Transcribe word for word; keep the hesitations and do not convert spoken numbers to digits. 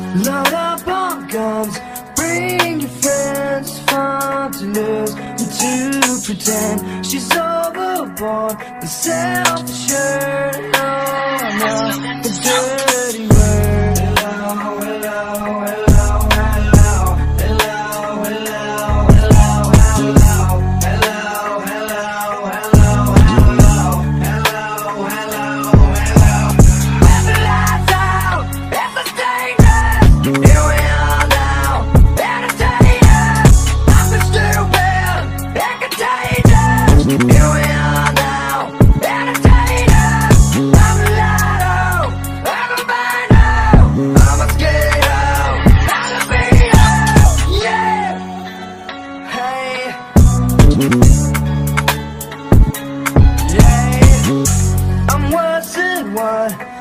Load up on guns, bring your friends, fun to lose and to pretend she's overboard, the self-assured. Oh no, the dirty word. Hello, hello, hello, hello, hello, hello, hello, hello, hello, hello, hello, hello, hello, hello, hello. When the lights out, it's a dangerous. Here we are now, entertainers. I've been stupid and contagious. Here we are now, entertainers. I'm a lotto, I'm a bino, I'm a skater, I'm a beater. Yeah, hey, yeah. I'm worse than one.